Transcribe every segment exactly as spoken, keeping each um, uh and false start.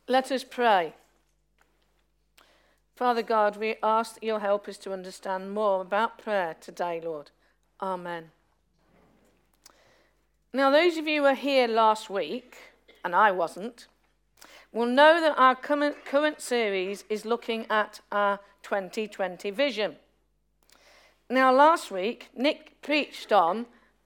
Let us pray. Father God, we ask that you'll help us to understand more about prayer today, Lord. Amen. Now, those of you who were here last week, and I wasn't, will know that our current, current series is looking at our twenty twenty vision. Now, last week, Nick preached on...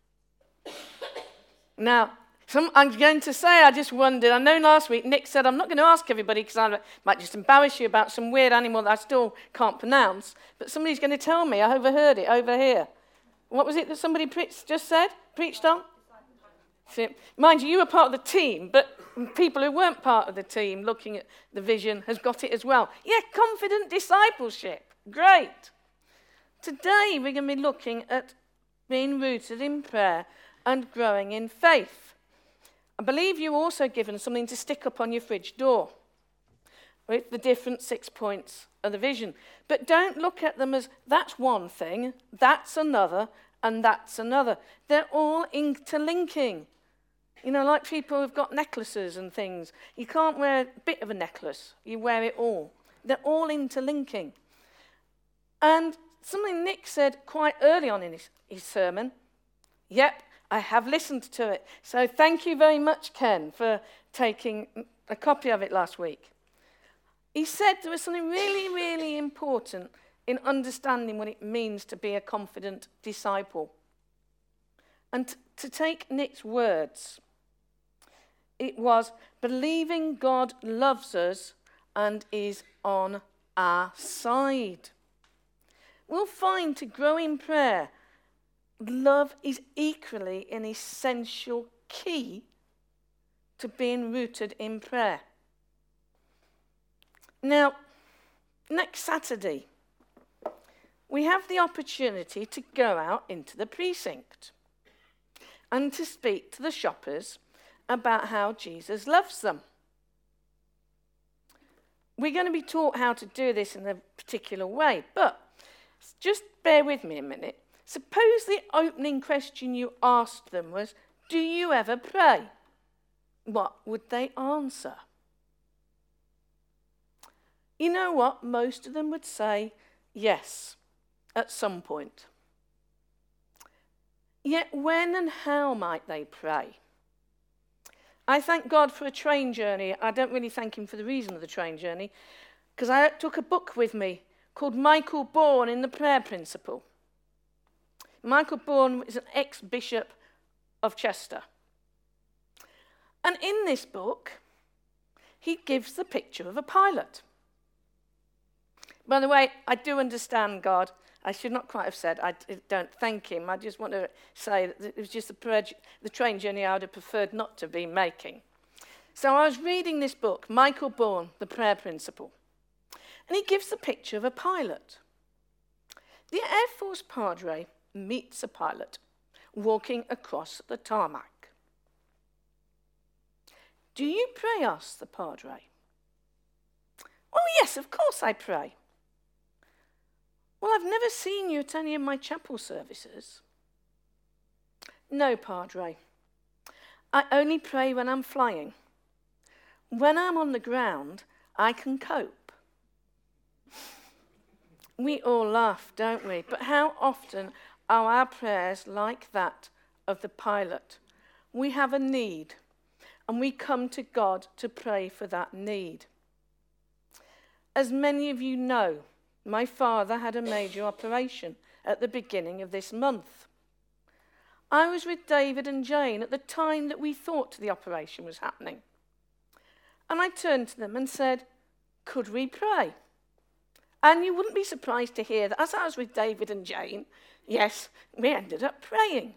Now, some, I'm going to say, I just wondered, I know last week Nick said, I'm not going to ask everybody because I might just embarrass you about some weird animal that I still can't pronounce, but somebody's going to tell me. I overheard it over here. What was it that somebody pre- just said, preached on? Mind you, you were part of the team, but people who weren't part of the team looking at the vision has got it as well. Yeah, confident discipleship. Great. Today we're going to be looking at being rooted in prayer and growing in faith. I believe you're also given something to stick up on your fridge door with the different six points of the vision. But don't look at them as that's one thing, that's another, and that's another. They're all interlinking. You know, like people who've got necklaces and things. You can't wear a bit of a necklace. You wear it all. They're all interlinking. And something Nick said quite early on in his, his sermon, yep, I have listened to it. So thank you very much, Ken, for taking a copy of it last week. He said there was something really, really important in understanding what it means to be a confident disciple. And t- to take Nick's words, it was believing God loves us and is on our side. We'll find to grow in prayer, love is equally an essential key to being rooted in prayer. Now, next Saturday, we have the opportunity to go out into the precinct and to speak to the shoppers about how Jesus loves them. We're going to be taught how to do this in a particular way, but just bear with me a minute. Suppose the opening question you asked them was, do you ever pray? What would they answer? You know what? Most of them would say yes, at some point. Yet when and how might they pray? I thank God for a train journey. I don't really thank him for the reason of the train journey, because I took a book with me called Michael Bourne in the Prayer Principle. Michael Bourne is an ex-bishop of Chester. And in this book, he gives the picture of a pilot. By the way, I do understand God. I should not quite have said I don't thank him. I just want to say that it was just the, pre- the train journey I would have preferred not to be making. So I was reading this book, Michael Bourne, The Prayer Principle. And he gives the picture of a pilot. The Air Force Padre meets a pilot walking across the tarmac. Do you pray, asks the Padre. Oh, yes, of course I pray. Well, I've never seen you at any of my chapel services. No, Padre. I only pray when I'm flying. When I'm on the ground, I can cope. We all laugh, don't we? But how often are our prayers like that of the pilot? We have a need, and we come to God to pray for that need. As many of you know, my father had a major operation at the beginning of this month. I was with David and Jane at the time that we thought the operation was happening. And I turned to them and said, could we pray? And you wouldn't be surprised to hear that as I was with David and Jane, yes, we ended up praying.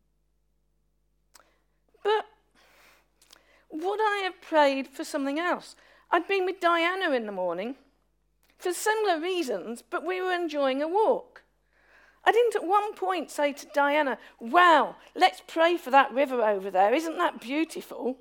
But would I have prayed for something else? I'd been with Diana in the morning for similar reasons, but we were enjoying a walk. I didn't at one point say to Diana, wow, let's pray for that river over there. Isn't that beautiful?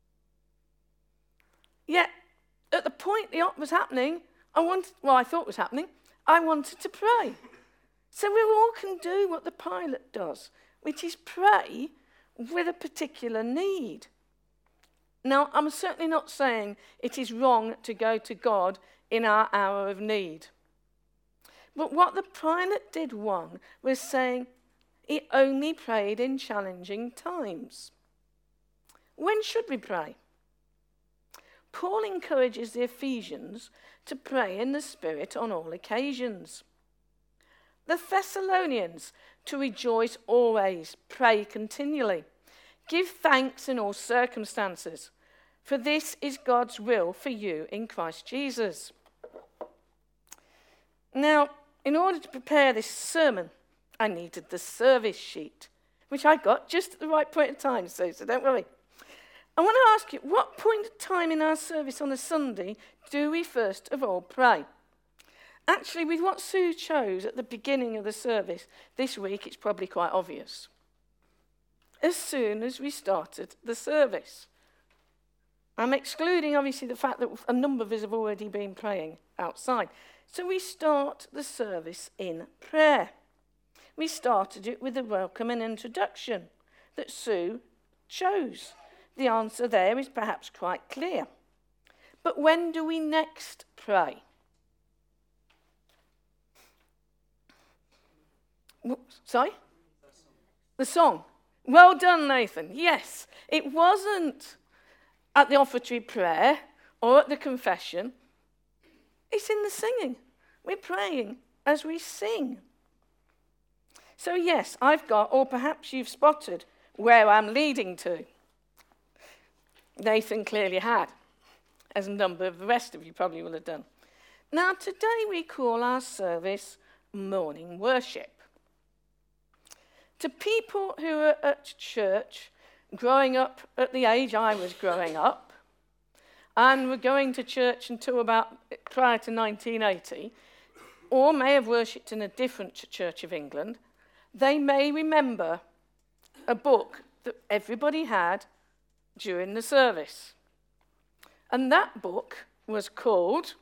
Yet, at the point the op was happening, I wanted, well, I thought was happening, I wanted to pray. So we all can do what the pilot does, which is pray with a particular need. Now, I'm certainly not saying it is wrong to go to God in our hour of need. But what the Pilate did wrong was saying he only prayed in challenging times. When should we pray? Paul encourages the Ephesians to pray in the Spirit on all occasions. The Thessalonians to rejoice always, pray continually, give thanks in all circumstances, for this is God's will for you in Christ Jesus. Now, in order to prepare this sermon, I needed the service sheet, which I got just at the right point in time, so, so don't worry. I want to ask you, what point of time in our service on a Sunday do we first of all pray? Actually, with what Sue chose at the beginning of the service this week, it's probably quite obvious. As soon as we started the service. I'm excluding, obviously, the fact that a number of us have already been praying outside. So we start the service in prayer. We started it with a welcome and introduction that Sue chose. The answer there is perhaps quite clear. But when do we next pray? Sorry? The song. Well done, Nathan. Yes, it wasn't at the offertory prayer or at the confession. It's in the singing. We're praying as we sing. So yes, I've got, or perhaps you've spotted, where I'm leading to. Nathan clearly had, as a number of the rest of you probably will have done. Now, today we call our service morning worship. To people who are at church, growing up at the age I was growing up, and were going to church until about prior to nineteen eighty, or may have worshipped in a different Church of England, they may remember a book that everybody had during the service. And that book was called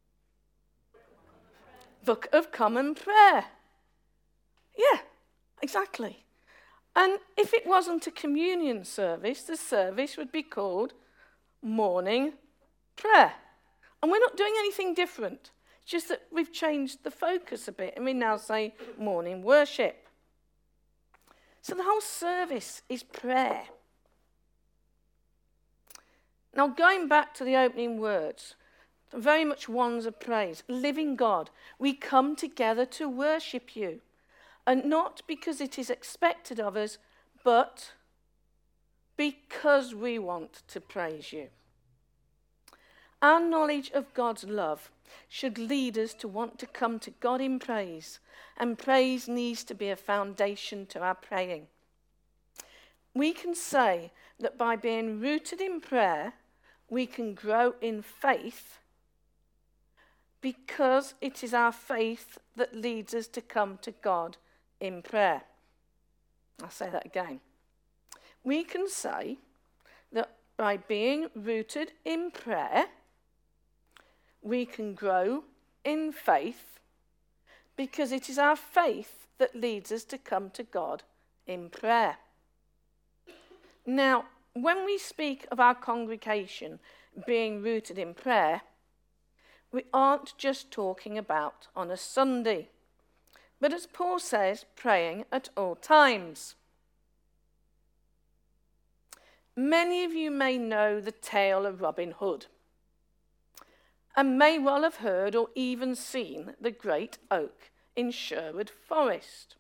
Book of Common Prayer. Yeah, exactly. And if it wasn't a communion service, the service would be called Morning Prayer. And we're not doing anything different. It's just that we've changed the focus a bit and we now say morning worship. So the whole service is prayer. Now, going back to the opening words, very much ones of praise. Living God, we come together to worship you. And not because it is expected of us, but because we want to praise you. Our knowledge of God's love should lead us to want to come to God in praise. And praise needs to be a foundation to our praying. We can say that by being rooted in prayer, we can grow in faith because it is our faith that leads us to come to God in prayer. I'll say that again. We can say that by being rooted in prayer, we can grow in faith because it is our faith that leads us to come to God in prayer. Now, when we speak of our congregation being rooted in prayer, we aren't just talking about on a Sunday, but as Paul says, praying at all times. Many of you may know the tale of Robin Hood, and may well have heard or even seen the great oak in Sherwood Forest,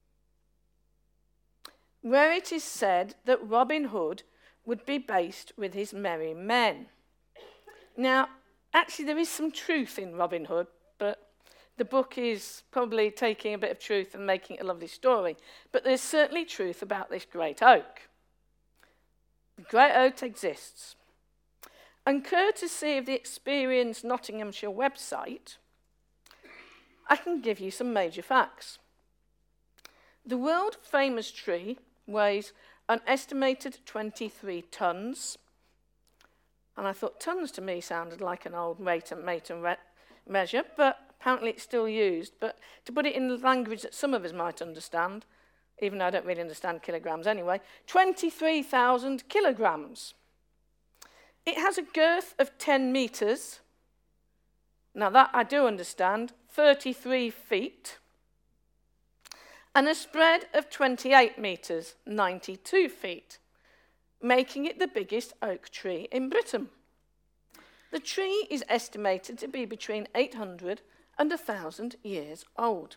where it is said that Robin Hood would be based with his merry men. Now, actually, there is some truth in Robin Hood, but the book is probably taking a bit of truth and making it a lovely story. But there's certainly truth about this great oak. The great oak exists. And courtesy of the experienced Nottinghamshire website, I can give you some major facts. The world-famous tree weighs an estimated twenty-three tons. And I thought tons to me sounded like an old mate and mate and re- measure, but apparently it's still used. But to put it in language that some of us might understand, even though I don't really understand kilograms anyway, twenty-three thousand kilograms. It has a girth of ten metres. Now that I do understand, thirty-three feet. And a spread of twenty-eight metres, ninety-two feet, making it the biggest oak tree in Britain. The tree is estimated to be between eight hundred and one thousand years old.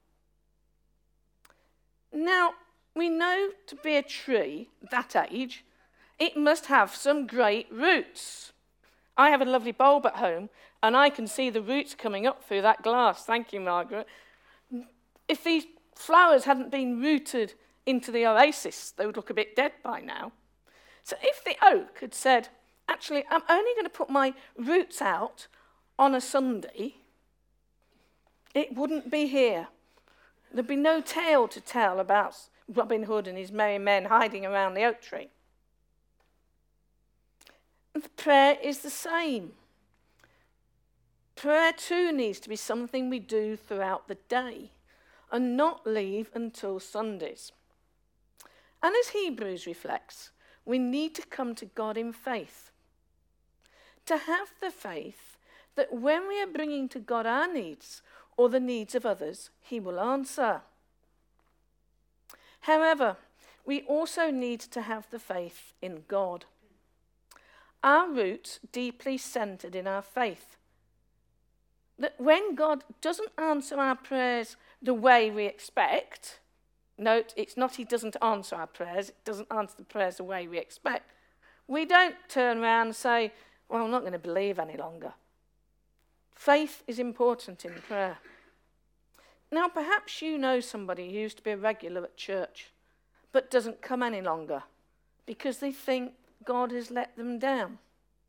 Now, we know to be a tree that age, it must have some great roots. I have a lovely bulb at home, and I can see the roots coming up through that glass. Thank you, Margaret. If these flowers hadn't been rooted into the oasis, they would look a bit dead by now. So if the oak had said, actually, I'm only going to put my roots out on a Sunday, it wouldn't be here. There'd be no tale to tell about Robin Hood and his merry men hiding around the oak tree. And the prayer is the same. Prayer too needs to be something we do throughout the day and not leave until Sundays. And as Hebrews reflects, we need to come to God in faith. To have the faith that when we are bringing to God our needs or the needs of others, he will answer. However, we also need to have the faith in God. Our roots deeply centered in our faith. That when God doesn't answer our prayers the way we expect, note, it's not he doesn't answer our prayers, it doesn't answer the prayers the way we expect. We don't turn around and say, well, I'm not going to believe any longer. Faith is important in prayer. Now, perhaps you know somebody who used to be a regular at church, but doesn't come any longer because they think God has let them down.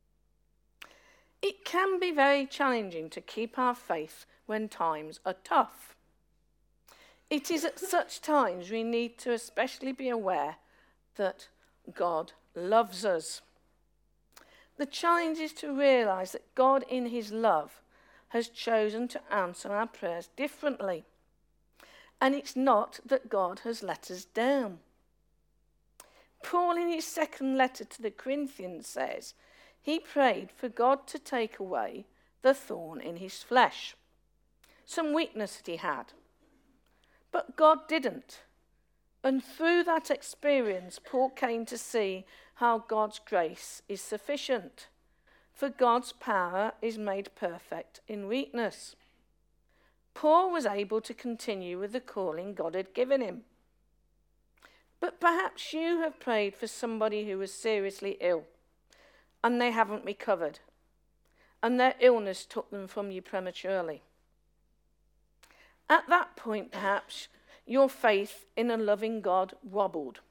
It can be very challenging to keep our faith when times are tough. It is at such times we need to especially be aware that God loves us. The challenge is to realise that God in his love has chosen to answer our prayers differently. And it's not that God has let us down. Paul in his second letter to the Corinthians says he prayed for God to take away the thorn in his flesh, some weakness that he had. But God didn't. And through that experience, Paul came to see how God's grace is sufficient. For God's power is made perfect in weakness. Paul was able to continue with the calling God had given him. But perhaps you have prayed for somebody who was seriously ill, and they haven't recovered, and their illness took them from you prematurely. At that point, perhaps, your faith in a loving God wobbled.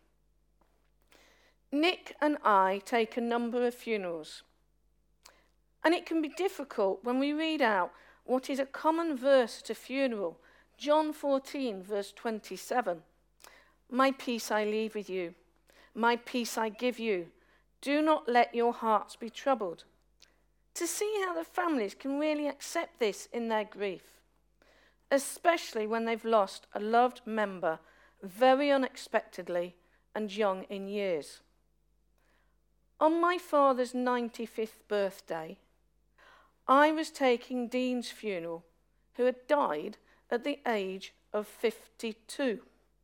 Nick and I take a number of funerals, and it can be difficult when we read out what is a common verse at a funeral, John fourteen, verse twenty-seven. My peace I leave with you, my peace I give you. Do not let your hearts be troubled. To see how the families can really accept this in their grief, especially when they've lost a loved member very unexpectedly and young in years. On my father's ninety-fifth birthday, I was taking Dean's funeral, who had died at the age of fifty-two.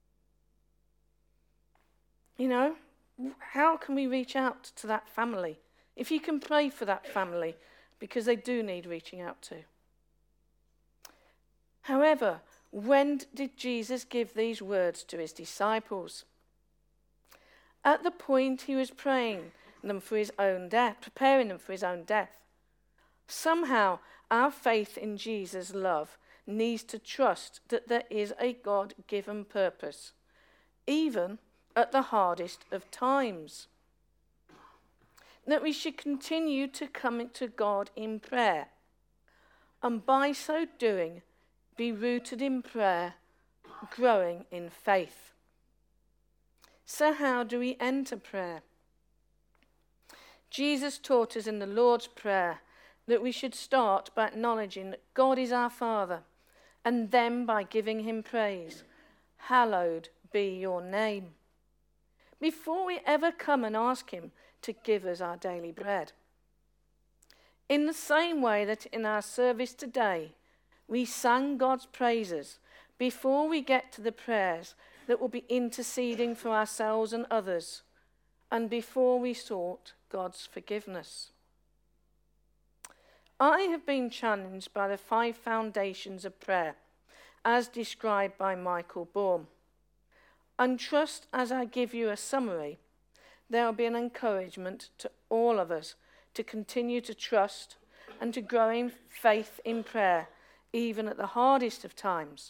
You know, how can we reach out to that family? If you can pray for that family, because they do need reaching out to. However, when did Jesus give these words to his disciples? At the point he was praying them for his own death, preparing them for his own death. Somehow, our faith in Jesus' love needs to trust that there is a God-given purpose, even at the hardest of times. That we should continue to come to God in prayer, and by so doing, be rooted in prayer, growing in faith. So how do we enter prayer? Jesus taught us in the Lord's Prayer that we should start by acknowledging that God is our Father, and then by giving him praise. Hallowed be your name. Before we ever come and ask him to give us our daily bread. In the same way that in our service today, we sang God's praises before we get to the prayers that will be interceding for ourselves and others, and before we sought God's forgiveness. I have been challenged by the five foundations of prayer, as described by Michael Baum. And trust as I give you a summary, there will be an encouragement to all of us to continue to trust and to grow in faith in prayer, even at the hardest of times.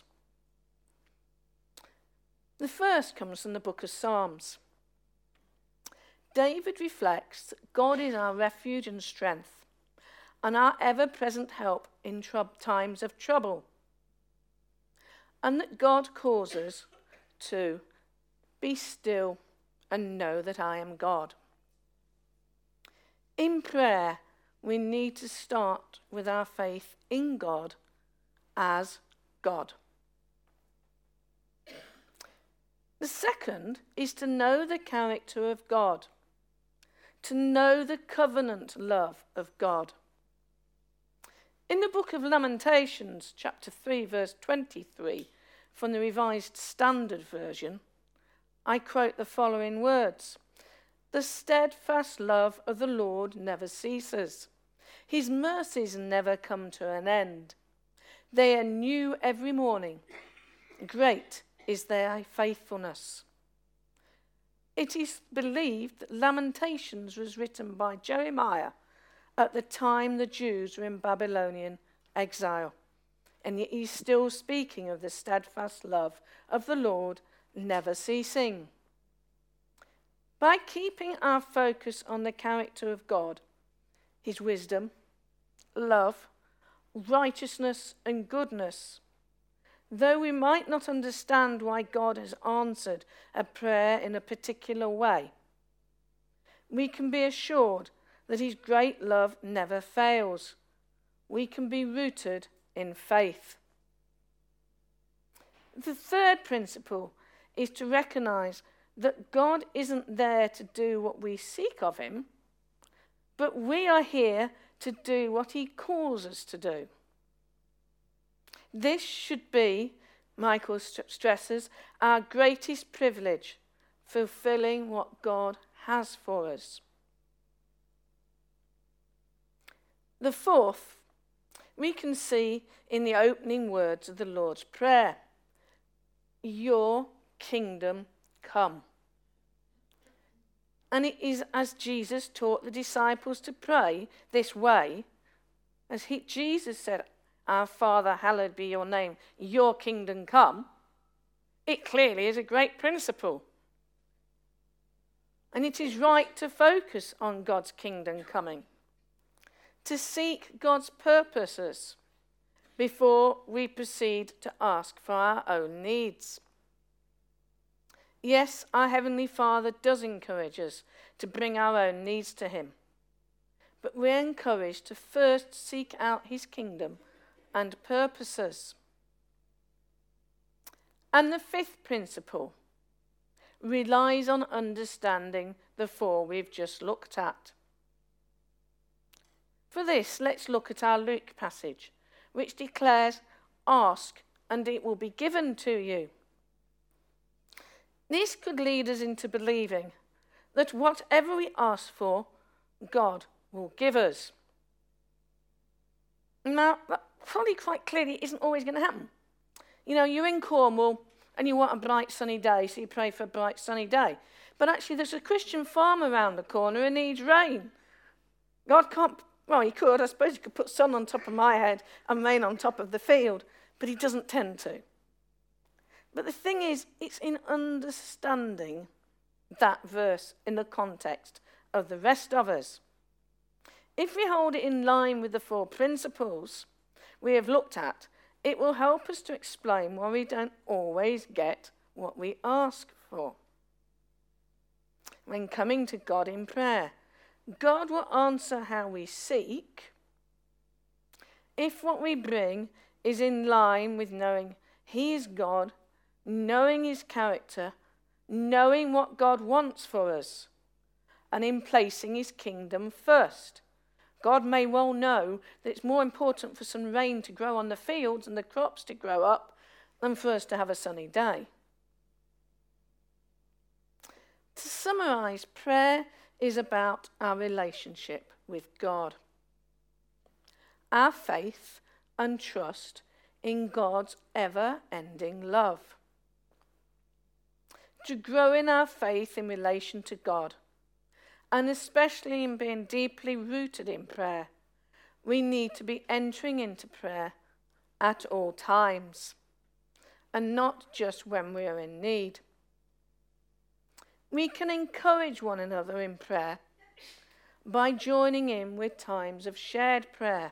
The first comes from the book of Psalms. David reflects that God is our refuge and strength, and our ever-present help in trub- times of trouble, and that God calls us to be still and know that I am God. In prayer, we need to start with our faith in God as God. The second is to know the character of God, to know the covenant love of God. In the book of Lamentations, chapter three, verse twenty-three, from the Revised Standard Version, I quote the following words: "The steadfast love of the Lord never ceases. His mercies never come to an end. They are new every morning. Great is their faithfulness." It is believed that Lamentations was written by Jeremiah at the time the Jews were in Babylonian exile, and yet he's still speaking of the steadfast love of the Lord never ceasing. By keeping our focus on the character of God, his wisdom, love, righteousness, and goodness, though we might not understand why God has answered a prayer in a particular way, we can be assured that his great love never fails. We can be rooted in faith. The third principle is to recognize that God isn't there to do what we seek of him, but we are here to do what he calls us to do. This should be, Michael stresses, our greatest privilege, fulfilling what God has for us. The fourth, we can see in the opening words of the Lord's Prayer: "Your kingdom come." And it is as Jesus taught the disciples to pray this way, as he, Jesus said, "Our Father, hallowed be your name, your kingdom come." It clearly is a great principle. And it is right to focus on God's kingdom coming, to seek God's purposes before we proceed to ask for our own needs. Yes, our Heavenly Father does encourage us to bring our own needs to him, but we're encouraged to first seek out his kingdom and purposes. And the fifth principle relies on understanding the four we've just looked at. For this, let's look at our Luke passage, which declares, "Ask, and it will be given to you." This could lead us into believing that whatever we ask for, God will give us. Now, that probably quite clearly isn't always going to happen. You know, you're in Cornwall and you want a bright sunny day, so you pray for a bright sunny day. But actually there's a Christian farm around the corner who needs rain. God can't, well, he could, I suppose he could put sun on top of my head and rain on top of the field, but he doesn't tend to. But the thing is, it's in understanding that verse in the context of the rest of us. If we hold it in line with the four principles we have looked at, it will help us to explain why we don't always get what we ask for. When coming to God in prayer, God will answer how we seek if what we bring is in line with knowing he is God, knowing his character, knowing what God wants for us, and in placing his kingdom first, God may well know that it's more important for some rain to grow on the fields and the crops to grow up than for us to have a sunny day. To summarize, prayer is about our relationship with God. Our faith and trust in God's ever-ending love. To grow in our faith in relation to God, and especially in being deeply rooted in prayer, we need to be entering into prayer at all times, and not just when we are in need. We can encourage one another in prayer by joining in with times of shared prayer.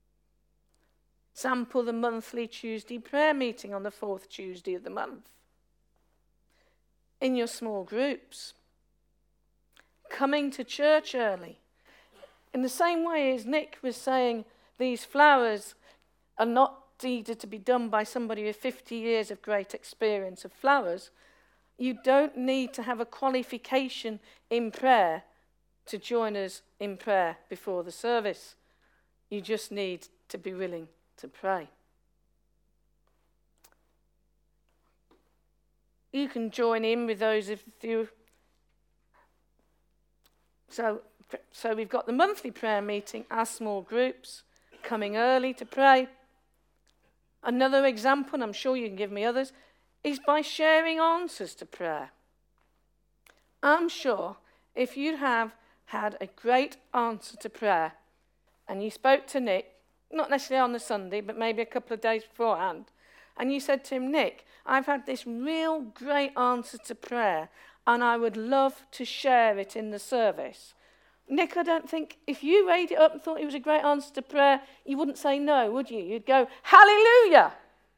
Sample the monthly Tuesday prayer meeting on the fourth Tuesday of the month. In your small groups. Coming to church early. In the same way as Nick was saying, these flowers are not needed to be done by somebody with fifty years of great experience of flowers. You don't need to have a qualification in prayer to join us in prayer before the service. You just need to be willing to pray. You can join in with those of you. So, so we've got the monthly prayer meeting, our small groups, coming early to pray. Another example, and I'm sure you can give me others, is by sharing answers to prayer. I'm sure if you have had a great answer to prayer and you spoke to Nick, not necessarily on the Sunday, but maybe a couple of days beforehand, and you said to him, Nick, I've had this real great answer to prayer and I would love to share it in the service. Nick, I don't think, if you weighed it up and thought it was a great answer to prayer, you wouldn't say no, would you? You'd go, hallelujah!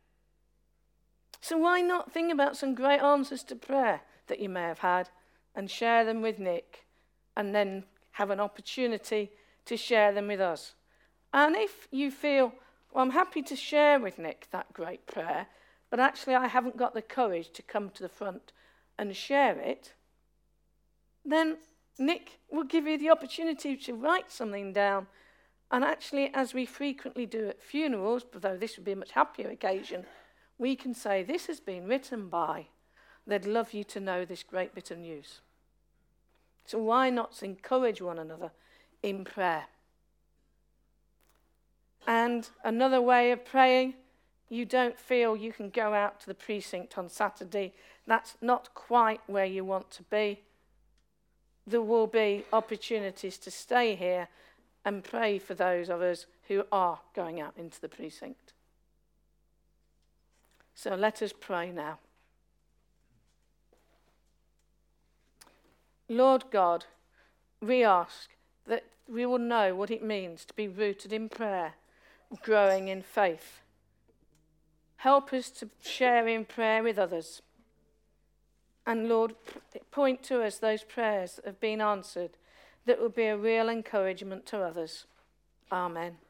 So why not think about some great answers to prayer that you may have had and share them with Nick and then have an opportunity to share them with us. And if you feel, well, I'm happy to share with Nick that great prayer, but actually I haven't got the courage to come to the front and share it, then Nick will give you the opportunity to write something down. And actually, as we frequently do at funerals, although this would be a much happier occasion, we can say, this has been written by, they'd love you to know this great bit of news. So why not encourage one another in prayer? And another way of praying, you don't feel you can go out to the precinct on Saturday. That's not quite where you want to be. There will be opportunities to stay here and pray for those of us who are going out into the precinct. So let us pray now. Lord God, we ask that we will know what it means to be rooted in prayer, growing in faith. Help us to share in prayer with others. And Lord, point to us those prayers that have been answered that will be a real encouragement to others. Amen.